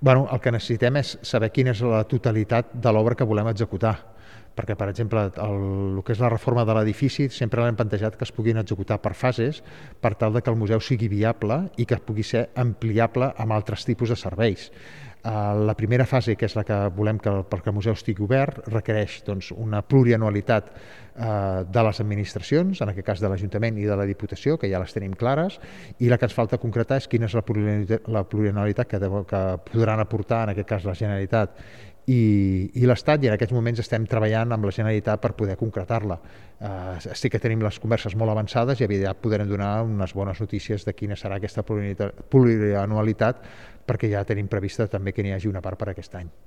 Bueno, el que necessitem és saber quina és la totalitat de l'obra que volem executar, perquè, per exemple, el que és la reforma de l'edifici sempre l'hem plantejat que es puguin executar per fases per tal de que el museu sigui viable i que pugui ser ampliable amb altres tipus de serveis. La primera fase, que és la que volem perquè el museu estigui obert, requereix una plurianualitat de les administracions, en aquest cas de l'Ajuntament i de la Diputació, que ja les tenim clares, i la que ens falta concretar és quina és la plurianualitat que podran aportar, en aquest cas la Generalitat i l'Estat, i en aquests moments estem treballant amb la Generalitat per poder concretar-la. Sí que tenim les converses molt avançades i aviat podrem donar unes bones notícies de quina serà aquesta plurianualitat, perquè ja tenim prevista també que n'hi hagi una part per aquest any.